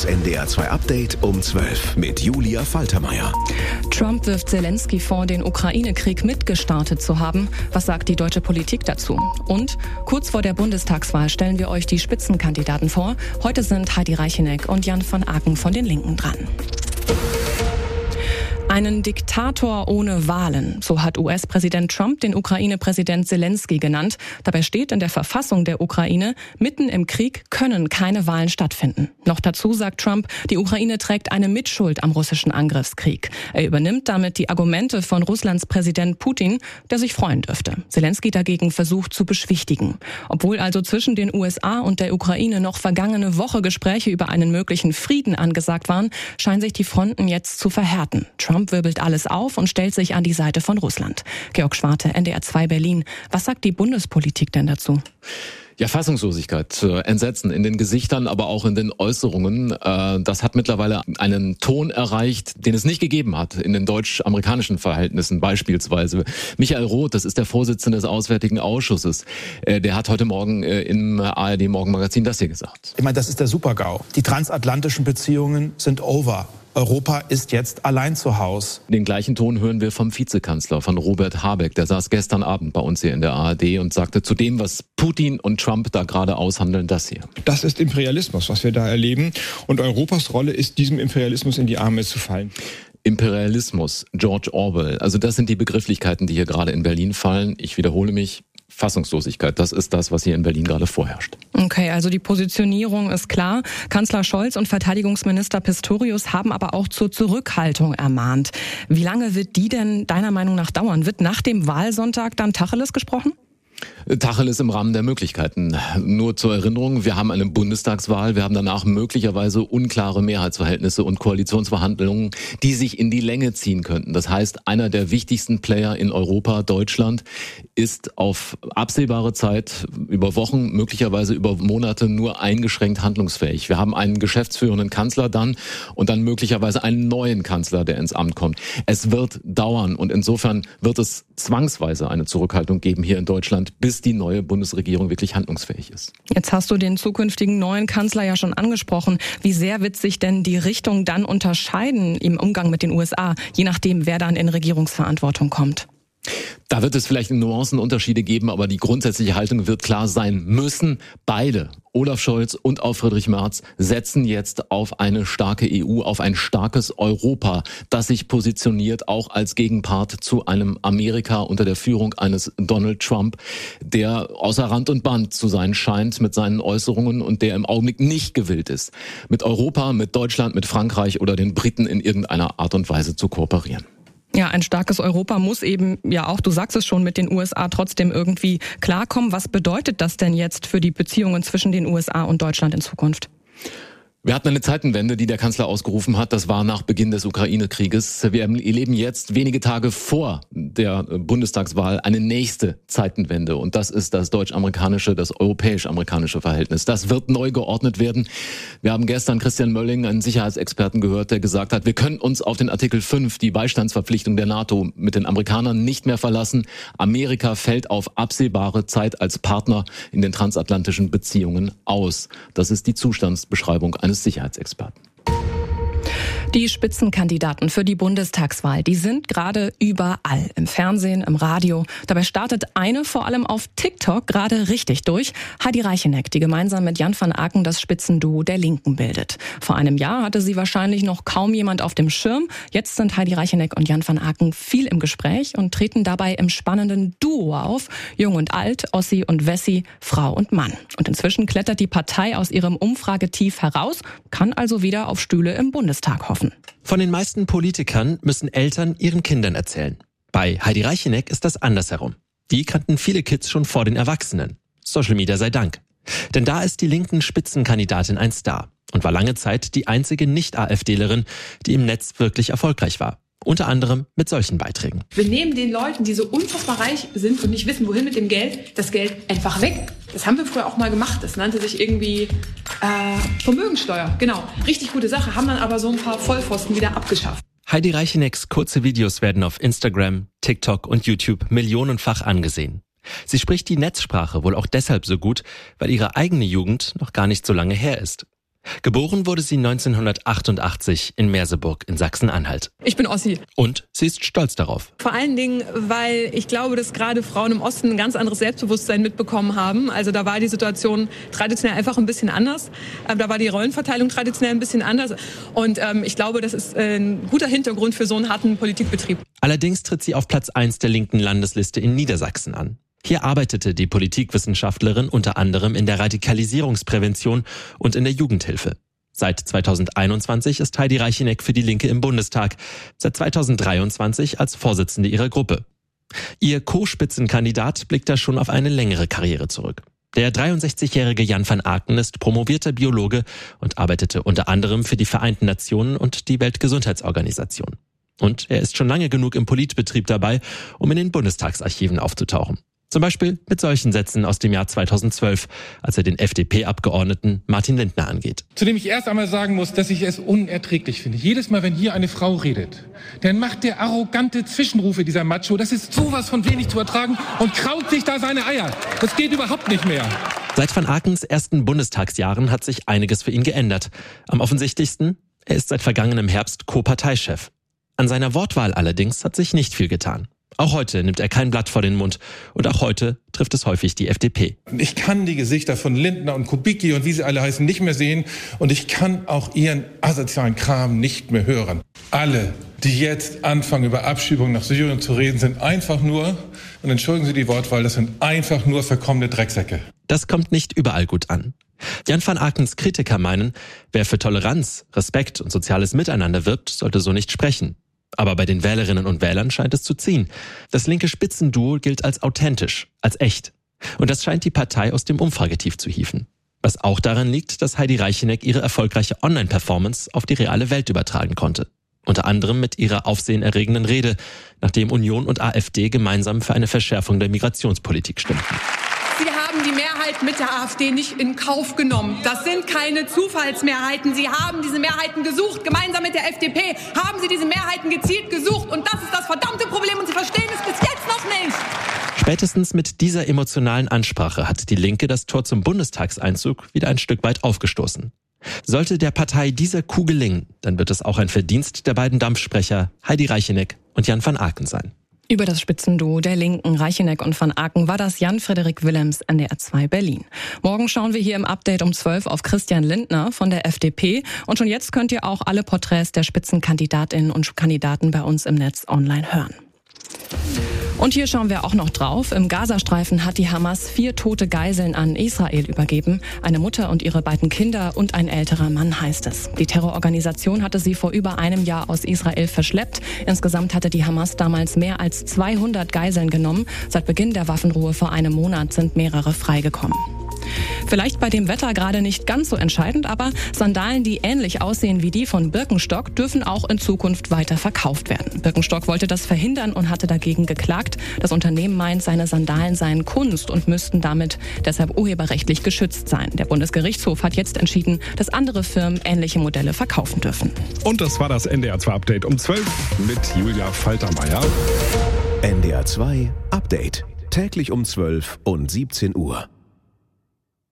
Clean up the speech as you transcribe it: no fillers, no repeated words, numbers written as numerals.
Das NDR 2 Update um 12 mit Julia Faltermeier. Trump wirft Zelensky vor, den Ukraine-Krieg mitgestartet zu haben. Was sagt die deutsche Politik dazu? Und kurz vor der Bundestagswahl stellen wir euch die Spitzenkandidaten vor. Heute sind Heidi Reicheneck und Jan van Aken von den Linken dran. Einen Diktator ohne Wahlen, so hat US-Präsident Trump den Ukraine-Präsident Zelensky genannt. Dabei steht in der Verfassung der Ukraine, mitten im Krieg können keine Wahlen stattfinden. Noch dazu sagt Trump, die Ukraine trägt eine Mitschuld am russischen Angriffskrieg. Er übernimmt damit die Argumente von Russlands Präsident Putin, der sich freuen dürfte. Zelensky dagegen versucht zu beschwichtigen. Obwohl also zwischen den USA und der Ukraine noch vergangene Woche Gespräche über einen möglichen Frieden angesagt waren, scheinen sich die Fronten jetzt zu verhärten. Trump wirbelt alles auf und stellt sich an die Seite von Russland. Georg Schwarte, NDR 2 Berlin. Was sagt die Bundespolitik denn dazu? Ja, Fassungslosigkeit, Entsetzen in den Gesichtern, aber auch in den Äußerungen. Das hat mittlerweile einen Ton erreicht, den es nicht gegeben hat in den deutsch-amerikanischen Verhältnissen. Beispielsweise Michael Roth, das ist der Vorsitzende des Auswärtigen Ausschusses, der hat heute Morgen im ARD-Morgenmagazin das hier gesagt. Ich meine, das ist der Super-GAU. Die transatlantischen Beziehungen sind over. Europa ist jetzt allein zu Hause. Den gleichen Ton hören wir vom Vizekanzler, von Robert Habeck. Der saß gestern Abend bei uns hier in der ARD und sagte zu dem, was Putin und Trump da gerade aushandeln, das hier. Das ist Imperialismus, was wir da erleben. Und Europas Rolle ist, diesem Imperialismus in die Arme zu fallen. Imperialismus, George Orwell. Also das sind die Begrifflichkeiten, die hier gerade in Berlin fallen. Ich wiederhole mich. Fassungslosigkeit, das ist das, was hier in Berlin gerade vorherrscht. Okay, also die Positionierung ist klar. Kanzler Scholz und Verteidigungsminister Pistorius haben aber auch zur Zurückhaltung ermahnt. Wie lange wird die denn deiner Meinung nach dauern? Wird nach dem Wahlsonntag dann Tacheles gesprochen? Tacheles im Rahmen der Möglichkeiten. Nur zur Erinnerung, wir haben eine Bundestagswahl, wir haben danach möglicherweise unklare Mehrheitsverhältnisse und Koalitionsverhandlungen, die sich in die Länge ziehen könnten. Das heißt, einer der wichtigsten Player in Europa, Deutschland, ist auf absehbare Zeit, über Wochen, möglicherweise über Monate nur eingeschränkt handlungsfähig. Wir haben einen geschäftsführenden Kanzler dann und dann möglicherweise einen neuen Kanzler, der ins Amt kommt. Es wird dauern und insofern wird es zwangsweise eine Zurückhaltung geben hier in Deutschland, bis die neue Bundesregierung wirklich handlungsfähig ist. Jetzt hast du den zukünftigen neuen Kanzler ja schon angesprochen. Wie sehr wird sich denn die Richtung dann unterscheiden im Umgang mit den USA, je nachdem, wer dann in Regierungsverantwortung kommt? Da wird es vielleicht Nuancenunterschiede geben, aber die grundsätzliche Haltung wird klar sein müssen. Beide, Olaf Scholz und auch Friedrich Merz, setzen jetzt auf eine starke EU, auf ein starkes Europa, das sich positioniert, auch als Gegenpart zu einem Amerika unter der Führung eines Donald Trump, der außer Rand und Band zu sein scheint mit seinen Äußerungen und der im Augenblick nicht gewillt ist, mit Europa, mit Deutschland, mit Frankreich oder den Briten in irgendeiner Art und Weise zu kooperieren. Ja, ein starkes Europa muss eben, ja auch, du sagst es schon, mit den USA trotzdem irgendwie klarkommen. Was bedeutet das denn jetzt für die Beziehungen zwischen den USA und Deutschland in Zukunft? Wir hatten eine Zeitenwende, die der Kanzler ausgerufen hat. Das war nach Beginn des Ukraine-Krieges. Wir erleben jetzt wenige Tage vor der Bundestagswahl eine nächste Zeitenwende. Und das ist das deutsch-amerikanische, das europäisch-amerikanische Verhältnis. Das wird neu geordnet werden. Wir haben gestern Christian Mölling, einen Sicherheitsexperten, gehört, der gesagt hat, wir können uns auf den Artikel 5, die Beistandsverpflichtung der NATO, mit den Amerikanern nicht mehr verlassen. Amerika fällt auf absehbare Zeit als Partner in den transatlantischen Beziehungen aus. Das ist die Zustandsbeschreibung eines Sicherheitsexperten. Die Spitzenkandidaten für die Bundestagswahl, die sind gerade überall, im Fernsehen, im Radio. Dabei startet eine vor allem auf TikTok gerade richtig durch. Heidi Reicheneck, die gemeinsam mit Jan van Aken das Spitzenduo der Linken bildet. Vor einem Jahr hatte sie wahrscheinlich noch kaum jemand auf dem Schirm. Jetzt sind Heidi Reicheneck und Jan van Aken viel im Gespräch und treten dabei im spannenden Duo auf. Jung und alt, Ossi und Wessi, Frau und Mann. Und inzwischen klettert die Partei aus ihrem Umfragetief heraus, kann also wieder auf Stühle im Bundestag hoffen. Von den meisten Politikern müssen Eltern ihren Kindern erzählen. Bei Heidi Reicheneck ist das andersherum. Die kannten viele Kids schon vor den Erwachsenen. Social Media sei Dank. Denn da ist die linken Spitzenkandidatin ein Star und war lange Zeit die einzige Nicht-AfDlerin, die im Netz wirklich erfolgreich war. Unter anderem mit solchen Beiträgen. Wir nehmen den Leuten, die so unfassbar reich sind und nicht wissen, wohin mit dem Geld, das Geld einfach weg. Das haben wir früher auch mal gemacht. Das nannte sich irgendwie Vermögensteuer. Genau, richtig gute Sache. Haben dann aber so ein paar Vollpfosten wieder abgeschafft. Heidi Reichenecks kurze Videos werden auf Instagram, TikTok und YouTube millionenfach angesehen. Sie spricht die Netzsprache wohl auch deshalb so gut, weil ihre eigene Jugend noch gar nicht so lange her ist. Geboren wurde sie 1988 in Merseburg in Sachsen-Anhalt. Ich bin Ossi. Und sie ist stolz darauf. Vor allen Dingen, weil ich glaube, dass gerade Frauen im Osten ein ganz anderes Selbstbewusstsein mitbekommen haben. Also da war die Situation traditionell einfach ein bisschen anders. Da war die Rollenverteilung traditionell ein bisschen anders. Und ich glaube, das ist ein guter Hintergrund für so einen harten Politikbetrieb. Allerdings tritt sie auf Platz 1 der linken Landesliste in Niedersachsen an. Hier arbeitete die Politikwissenschaftlerin unter anderem in der Radikalisierungsprävention und in der Jugendhilfe. Seit 2021 ist Heidi Reicheneck für die Linke im Bundestag, seit 2023 als Vorsitzende ihrer Gruppe. Ihr Co-Spitzenkandidat blickt da schon auf eine längere Karriere zurück. Der 63-jährige Jan van Aken ist promovierter Biologe und arbeitete unter anderem für die Vereinten Nationen und die Weltgesundheitsorganisation. Und er ist schon lange genug im Politbetrieb dabei, um in den Bundestagsarchiven aufzutauchen. Zum Beispiel mit solchen Sätzen aus dem Jahr 2012, als er den FDP-Abgeordneten Martin Lindner angeht. Zu dem ich erst einmal sagen muss, dass ich es unerträglich finde. Jedes Mal, wenn hier eine Frau redet, dann macht der arrogante Zwischenrufe dieser Macho, das ist sowas von wenig zu ertragen und kraut sich da seine Eier. Das geht überhaupt nicht mehr. Seit van Akens ersten Bundestagsjahren hat sich einiges für ihn geändert. Am offensichtlichsten, er ist seit vergangenem Herbst Co-Parteichef. An seiner Wortwahl allerdings hat sich nicht viel getan. Auch heute nimmt er kein Blatt vor den Mund und auch heute trifft es häufig die FDP. Ich kann die Gesichter von Lindner und Kubicki und wie sie alle heißen nicht mehr sehen und ich kann auch ihren asozialen Kram nicht mehr hören. Alle, die jetzt anfangen, über Abschiebung nach Syrien zu reden, sind einfach nur, und entschuldigen Sie die Wortwahl, das sind einfach nur verkommene Drecksäcke. Das kommt nicht überall gut an. Jan van Akens Kritiker meinen, wer für Toleranz, Respekt und soziales Miteinander wirbt, sollte so nicht sprechen. Aber bei den Wählerinnen und Wählern scheint es zu ziehen. Das linke Spitzenduo gilt als authentisch, als echt. Und das scheint die Partei aus dem Umfragetief zu hieven. Was auch daran liegt, dass Heidi Reicheneck ihre erfolgreiche Online-Performance auf die reale Welt übertragen konnte. Unter anderem mit ihrer aufsehenerregenden Rede, nachdem Union und AfD gemeinsam für eine Verschärfung der Migrationspolitik stimmten. Sie haben die Mehrheit mit der AfD nicht in Kauf genommen. Das sind keine Zufallsmehrheiten. Sie haben diese Mehrheiten gesucht. Gemeinsam mit der FDP haben Sie diese Mehrheiten gezielt gesucht. Und das ist das verdammte Problem. Und Sie verstehen es bis jetzt noch nicht. Spätestens mit dieser emotionalen Ansprache hat die Linke das Tor zum Bundestagseinzug wieder ein Stück weit aufgestoßen. Sollte der Partei dieser Coup gelingen, dann wird es auch ein Verdienst der beiden Dampfsprecher Heidi Reicheneck und Jan van Aken sein. Über das Spitzenduo der Linken, Reicheneck und van Aken, war das Jan-Frederik Willems, NDR 2 Berlin. Morgen schauen wir hier im Update um 12 auf Christian Lindner von der FDP. Und schon jetzt könnt ihr auch alle Porträts der Spitzenkandidatinnen und Kandidaten bei uns im Netz online hören. Und hier schauen wir auch noch drauf. Im Gazastreifen hat die Hamas 4 tote Geiseln an Israel übergeben. Eine Mutter und ihre beiden Kinder und ein älterer Mann, heißt es. Die Terrororganisation hatte sie vor über einem Jahr aus Israel verschleppt. Insgesamt hatte die Hamas damals mehr als 200 Geiseln genommen. Seit Beginn der Waffenruhe vor einem Monat sind mehrere freigekommen. Vielleicht bei dem Wetter gerade nicht ganz so entscheidend, aber Sandalen, die ähnlich aussehen wie die von Birkenstock, dürfen auch in Zukunft weiter verkauft werden. Birkenstock wollte das verhindern und hatte dagegen geklagt. Das Unternehmen meint, seine Sandalen seien Kunst und müssten damit deshalb urheberrechtlich geschützt sein. Der Bundesgerichtshof hat jetzt entschieden, dass andere Firmen ähnliche Modelle verkaufen dürfen. Und das war das NDR 2 Update um 12 mit Julia Faltermeier. NDR 2 Update. Täglich um 12 und 17 Uhr.